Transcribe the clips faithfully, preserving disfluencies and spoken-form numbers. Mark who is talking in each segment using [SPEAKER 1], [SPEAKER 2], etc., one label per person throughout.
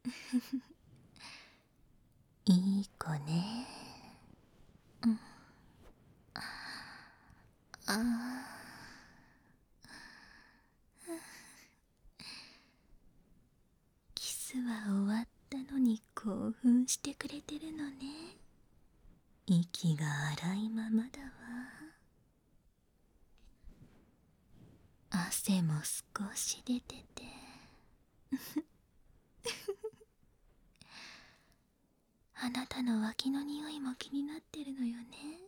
[SPEAKER 1] いい子ね。うん、ああ、キスは終わったのに興奮してくれてるのね。息が荒いままだわ。汗も少し出ててあなたの脇の匂いも気になってるのよね。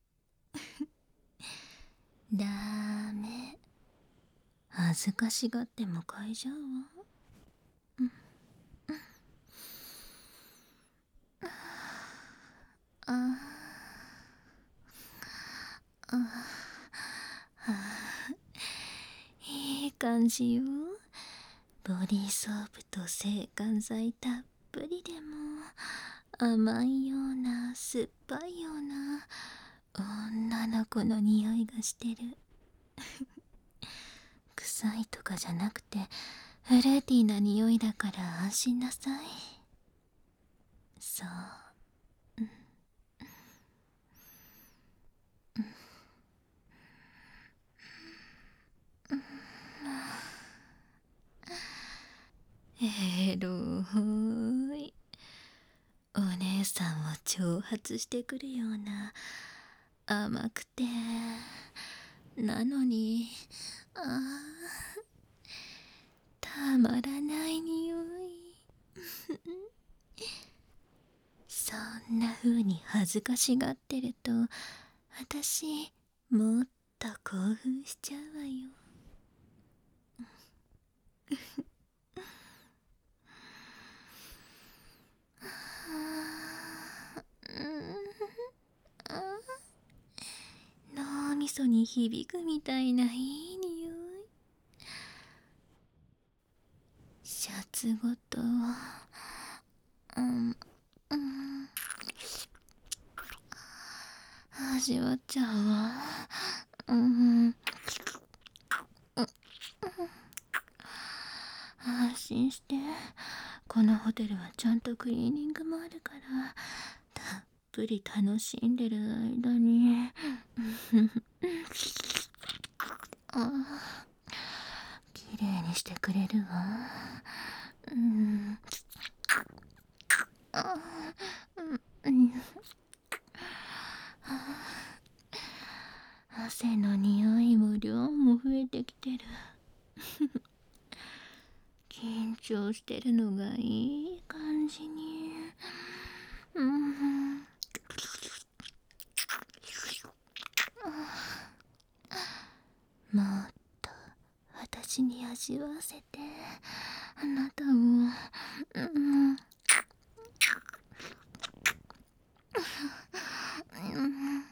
[SPEAKER 1] ダメ、恥ずかしがってもかいじゃうわ。うん、ああああ、いい感じよ。ボディーソープと制汗剤たっぷりでも甘いような酸っぱいような女の子の匂いがしてる。臭いとかじゃなくてフルーティーな匂いだから安心なさい。そう、エローい。お姉さんを挑発してくるような甘くてなのにああ、たまらない匂い。そんな風に恥ずかしがってると私もっと興奮しちゃうわよ。脳みそに響くみたいないい匂い。シャツごとうんうん味わっちゃうわ。うん安心して、このホテルはちゃんとクリーニングもあるからたっぷり楽しんでる間にあきれいにしてくれるわ。うんあうん汗の匂いも量も増えてきてる。緊張してるのがいい感じに。うんもっと私に味わわせて、あなたをうんうん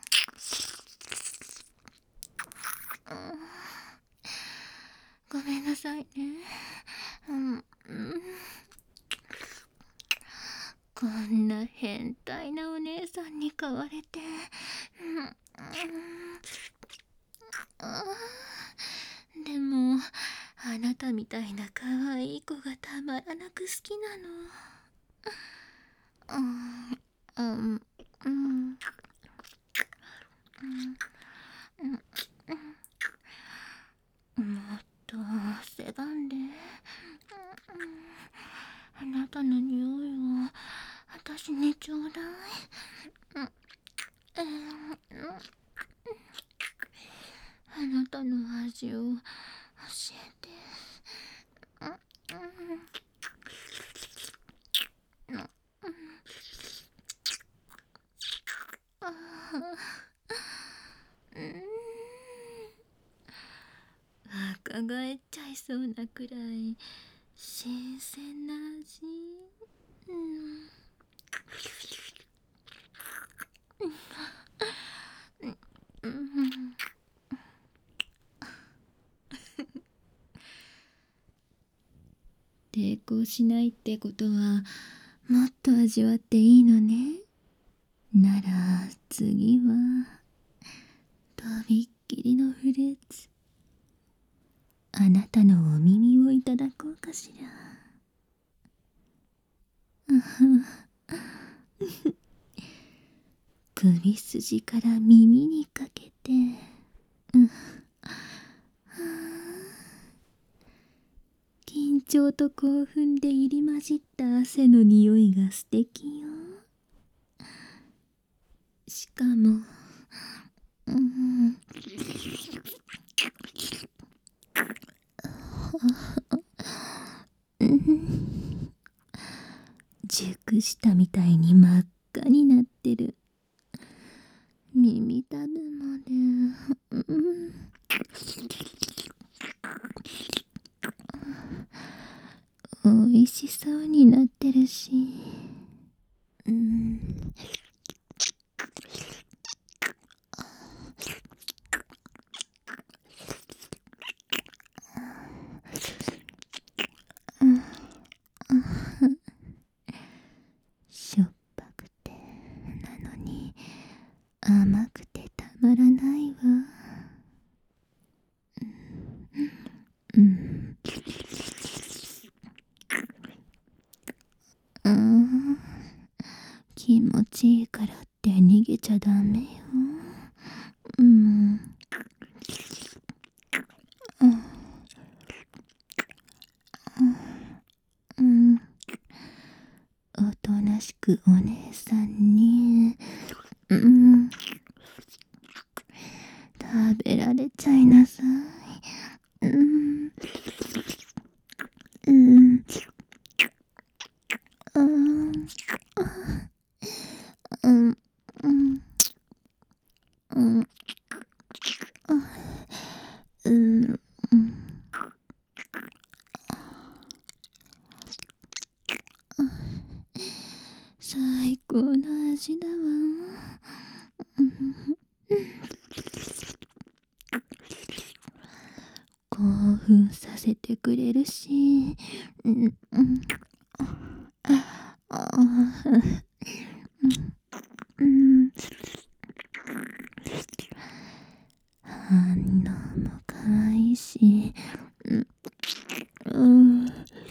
[SPEAKER 1] ごめんなさいね。うん、うん、こんな変態なお姉さんに買われて、うんうんあでもあなたみたいな可愛い子がたまらなく好きなの。うんうんうんもっとせがんで、あなたの匂いを私にちょうだい。うんあなたの味を教えて。若返っちゃいそうなくらい新鮮な味。うんうん抵抗しないってことはもっと味わっていいのね。なら次はとびっきりのフルーツ、あなたのお耳をいただこうかしら。 首筋から耳にかけて、うん、緊張と興奮で入り混じった汗の匂いが素敵よ。しかも、うん、うん、熟したみたいに真っ赤になってる。耳たぶまで、うん、おいしそうになってるし、うん、しょっぱくてなのに甘くてたまらないわ。うん、うん、気持ちいいからって逃げちゃダメよ。うん、うん、うん、おとなしくお姉さんに、うん、食べられちゃいなさい。うん、うん、うん、うん、うん、うん、うん、最高の味だわ。うん、興奮させてくれるし、うん、うん、ああ、うん、反応も可愛いし、うん、うん、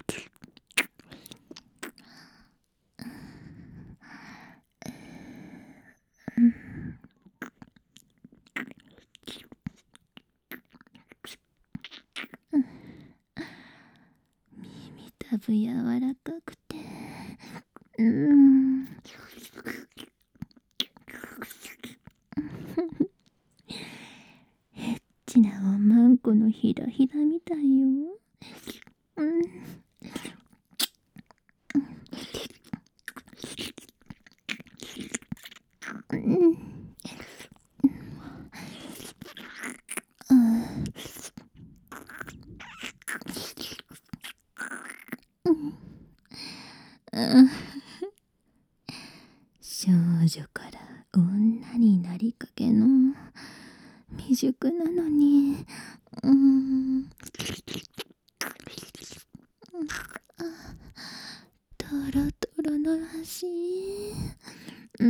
[SPEAKER 1] 耳たぶ柔らかくて、うん、エッチなおまんこのひらひらみたいよ。うん、うん、うん、うん、少女から女になりかけの未熟なのに、うん、トロトロの足、うん、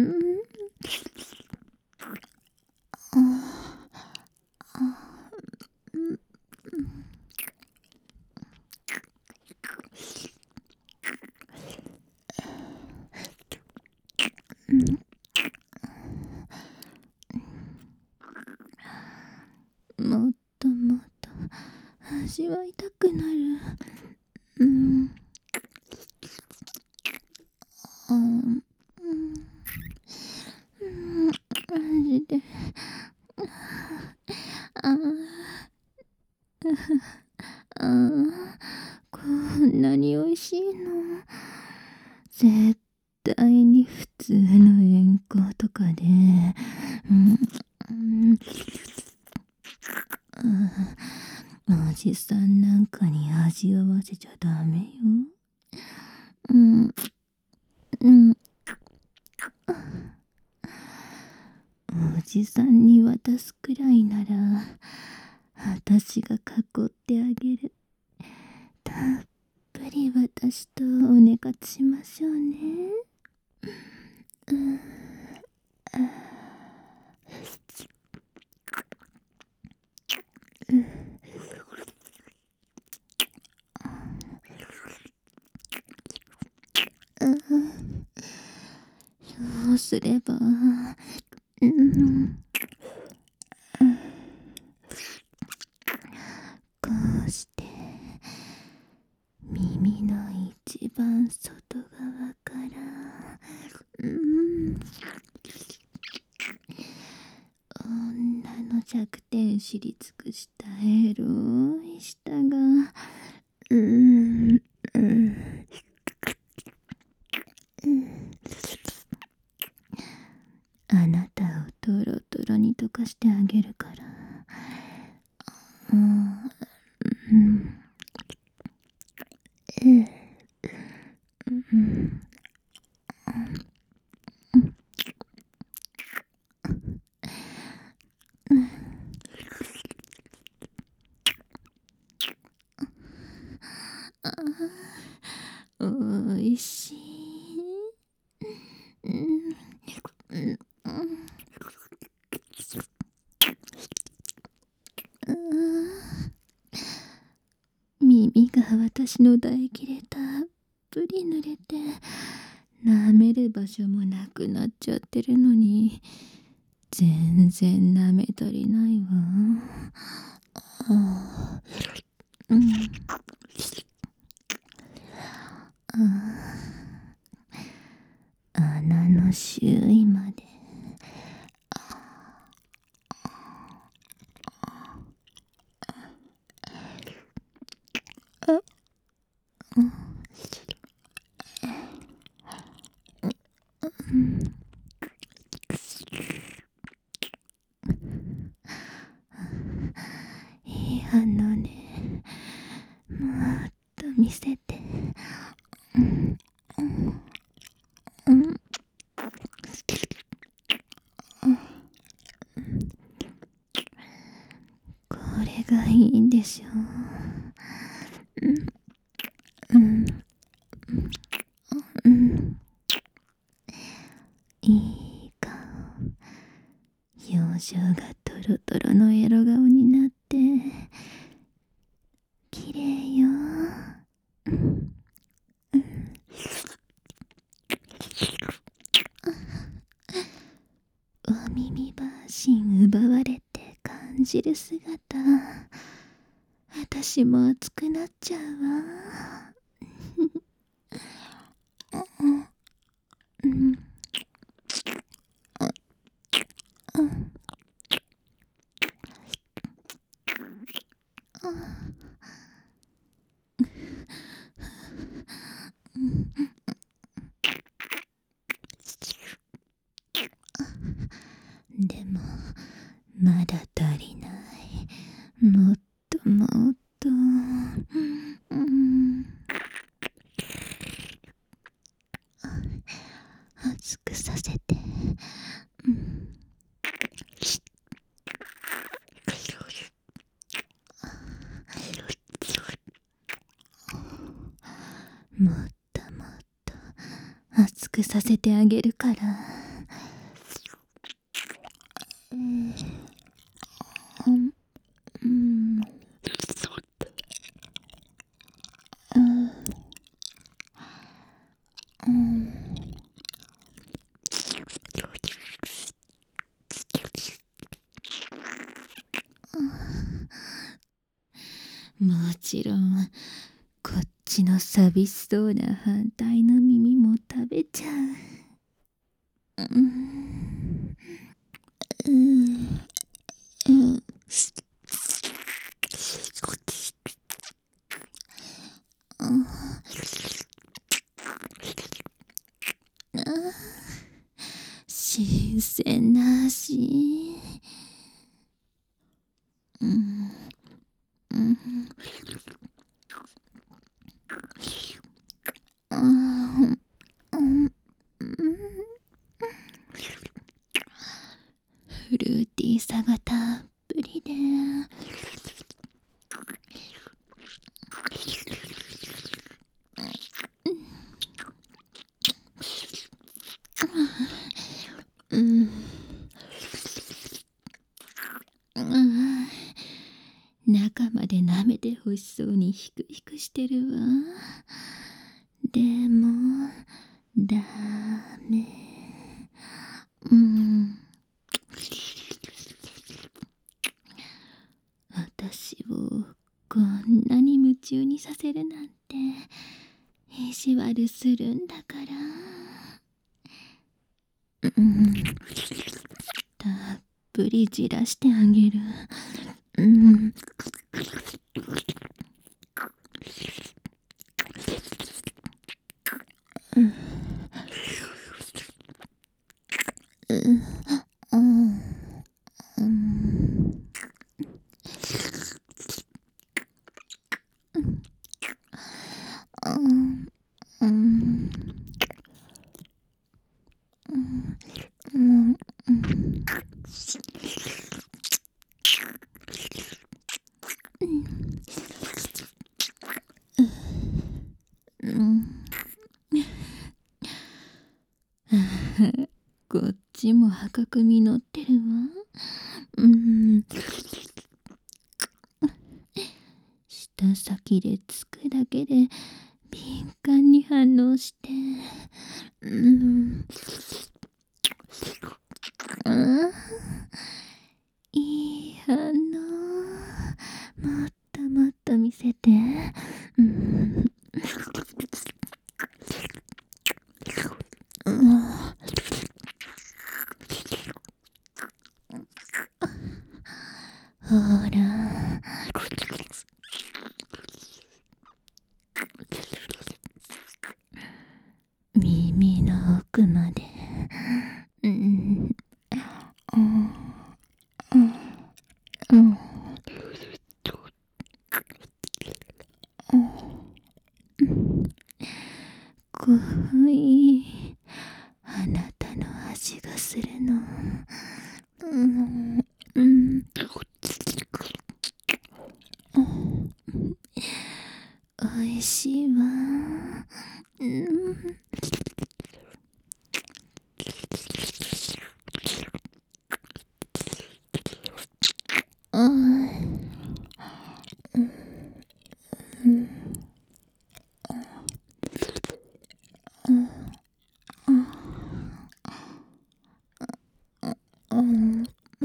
[SPEAKER 1] ああ、うん、うん、もっともっと味わいたくなる。うん、あ、うん、うん、マジで、ああ、あ、こんなに美味しいの。絶対に普通の遠行とかで、うん、うん、おじさんなんかに味わわせちゃダメよ。うん、うん、おじさんに渡すくらいなら私が囲ってあげる。たっぷり私とおねかつしましょうね。うん、うん、 すれば、うん、こうして耳の一番外側から、うん、女の弱点知り尽くしたエロい舌が、うん、うん、あなたをトロトロに溶かしてあげるから。うん、うん、うん、うん、おいしい。うん、うん、うん、耳が私の唾液でたっぷり濡れて、舐める場所もなくなっちゃってるのに、全然舐め足りないわ。あ、うん、あ、穴の周囲まで。あ、うん、うん、いい反応ね。もっと見せて。うん、うん、うん、これがいいんでしょう。うん、うん、うん、いい顔。表情がトロトロのエロ顔になって綺麗よ。うん、お耳バーシン奪われて感じる姿、私も熱くなっちゃうわ。うん、うん、うん、でもまだ足りない。もっともっと、うん、熱くさせて、うん、もっともっと熱くさせてあげるから。うん、うん、うん、うん、うん、もちろんこっちの寂しそうな反対の耳も食べちゃう。うん、うん、うん、うん、新鮮な味。うん、うん、うん、うん、フルーティーさがたっぷりで、うん、うん、中まで舐めてほしそうにヒクヒクしてるわ。でもダメ。 うん。私をこんなに夢中にさせるなんて意地悪するんだから。うん。たっぷりじらしてあげる。うん。うん。うん。うん。うん。うん。うん。うん。うん。うん。こっちも赤く実ってるわ。うん。舌先でつくだけで敏感に反応して。うん。うん。いい反応。もっともっと見せて。うん。うん。ほら。耳の奥まで。うん。うん。うん。うん。かわいい。あなたの味がするの。うん。うん。おいしいわ。うん。あうん。うん。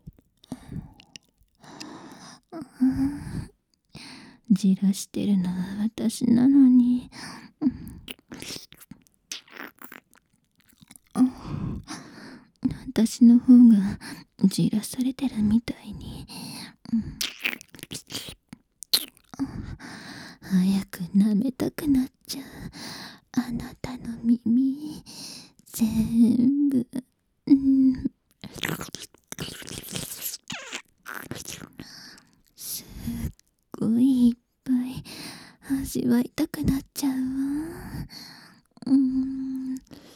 [SPEAKER 1] じらしてるのは私なのに。私の方がじらされてるみたいに。早く舐めたくなっちゃう。あなたの耳全部。うん。すっごいいっぱい味わいたくなっちゃうわ。うん。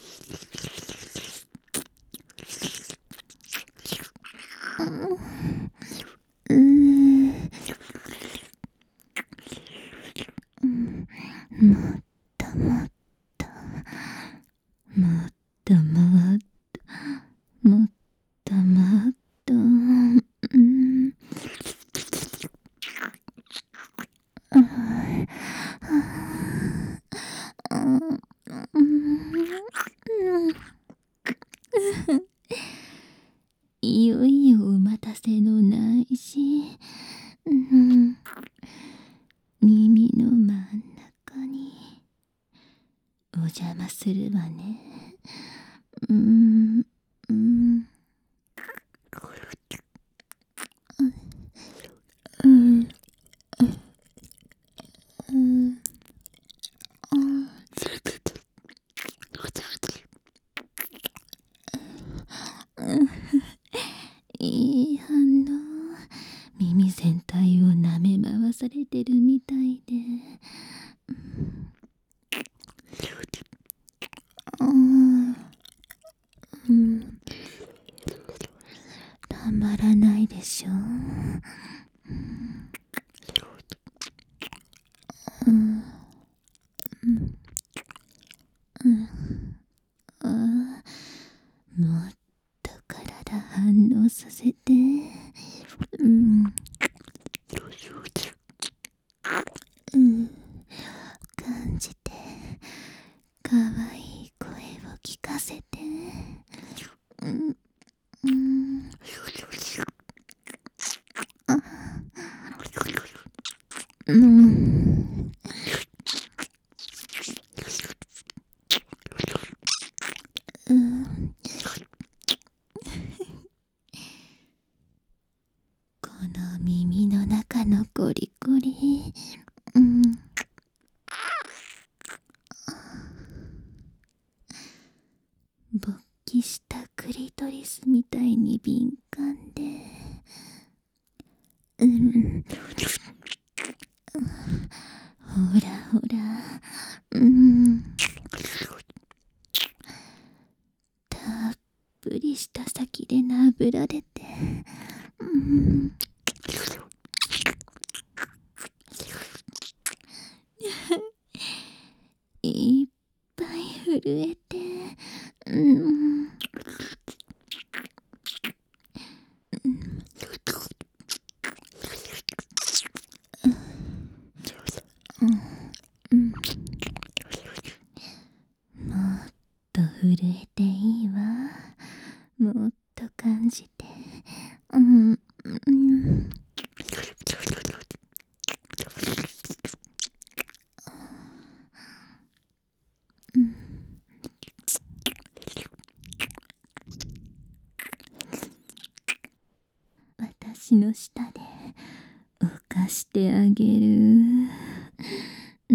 [SPEAKER 1] うん。うん。もっともっともっともっともっともっと。うん。うん。いよいよお待たせのないし、うん、耳の真ん中にお邪魔するわね。うん、うん、うん、うん、いい反応。耳全体を舐め回されてるみたいで。うん、うん、たまらないでしょ。うん、うん、ああ、もっと体反応させて。うん、うん、感じて。かわいい声を聞かせて。 うん。うん。この耳の中のコリコリ。うん。勃起したクリトリスみたいに敏感で、うん、ほらほら、うん、たっぷりした先でなぶられて、うん、いっぱい震えて、うん、うん、もっと震えていいわ。もっと感じて、うん、うん、うん、私の舌で浮かしてあげる。うん、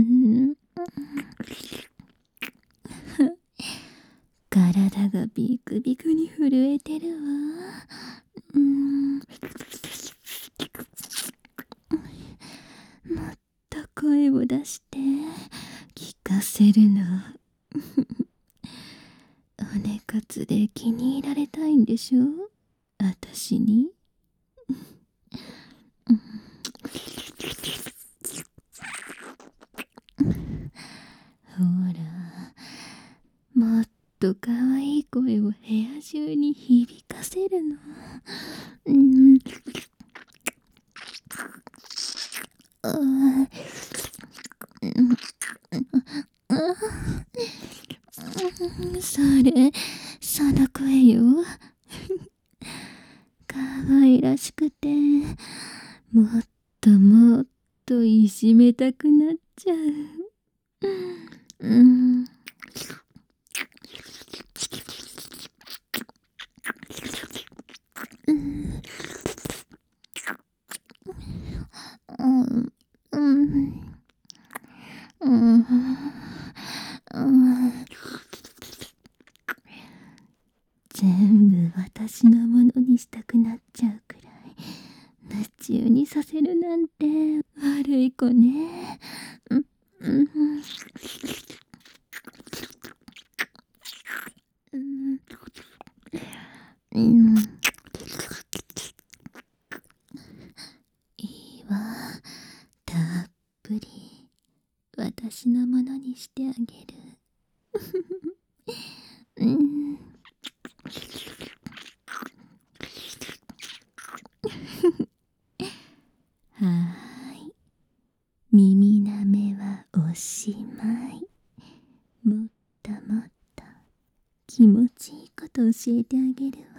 [SPEAKER 1] 体がビクビクに震えてるわ。うん、もっと声を出して聞かせるの。骨骨で気に入られたいんでしょ、私に。うん、ほら、もっと可愛い声を部屋中に響かせるの。うん、ああ、それ、その声よ。可愛らしくて、もっともっといじめたくなっちゃう。うん、うん、うん、うん、うん、うん、全部私のものにしたくなっちゃうくらい夢中にさせるなんて悪い子ね。うん、うん、うん、うん、いいわ。たっぷり私のものにしてあげる。うん、はーい。耳なめはおしまい。もっともっと気持ちいいこと教えてあげるわ。